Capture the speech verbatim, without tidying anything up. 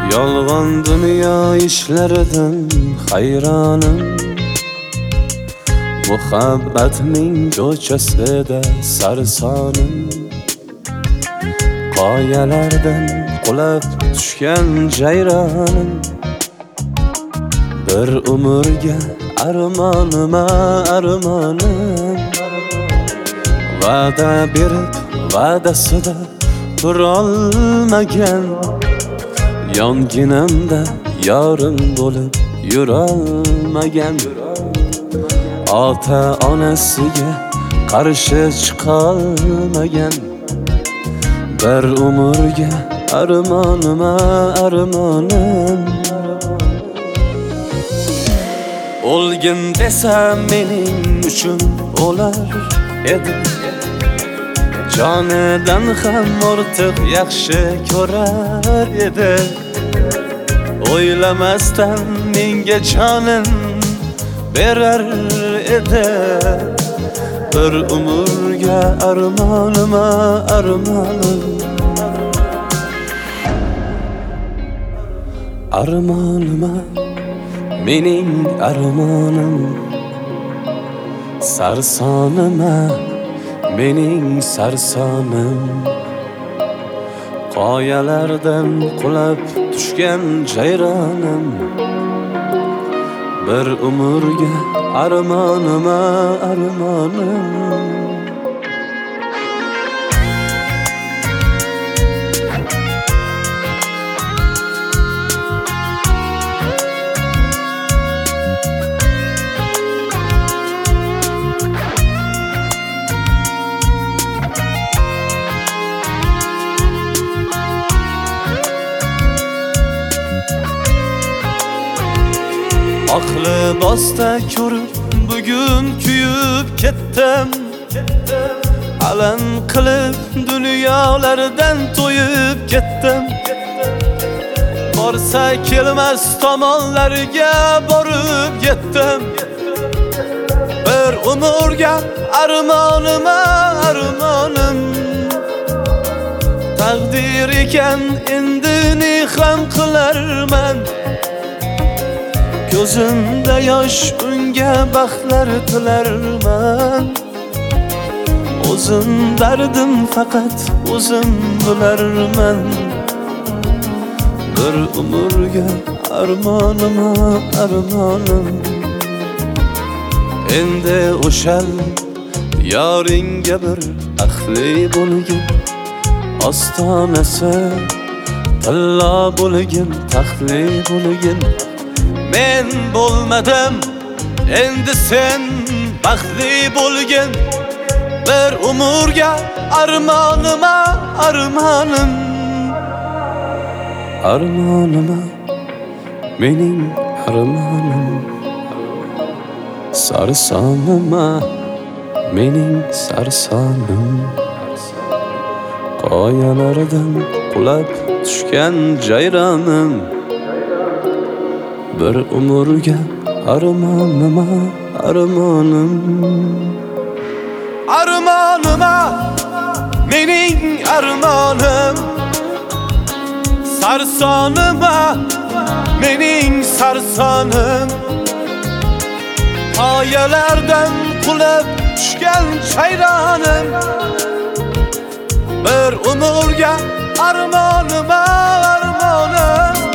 Yolg'on dunyo ishlaridan hayronim, muhabbatning ko'chasida sarsonim. Qoyalardan qulab tushgan jayronim, bir umrga armonima armonim. Va'da berib va'dasida turolmagan, yonginamda yorim bo'lib yurolmagan. Ota onasiga qarshi chiqolmagan, bir umrga armonima armonim. O'lgin desam mening uchun o'lar edi, jonidan ham ortiq yaxshi ko'rar edi. O'ylamasdan menga jonin berar edi, bir umrga armonima armonim. Armonima mening armonim, sarsonima mening sarsonim. Qoyalardan qulab tushgan jayronim, bir umrga armonima armonim. Oq libosda ko'rib bugun kuyib ketdim, alam qilib dunyolardan to'yib ketdim. Borsa kelmas tomonlarga borib yetdim, bir umrga armonima armonim. Taqdir ekan endi ne ham qilarman, ko'zimda yosh unga baxtlar tilarman. O'zim dardim faqat o'zim bilarman, bir umrga armonima armonim. Endi o'shal yoringga bir ahli bo'lgin, ostonasi tillo bo'lgin, taxtli bo'lgin. Men bo'lmadim, endi sen baxtli bo'lgin, bir umrga armonima armonim. Armonima mening armonim, sarsonima mening sarsonim. Qoyalardan qulab tushgan jayronim, bir umrga armonima armonim. Armonima mening armonim, sarsonima mening sarsonim. Qoyalardan qulab tushgan jayronim, bir umrga armonima armonim.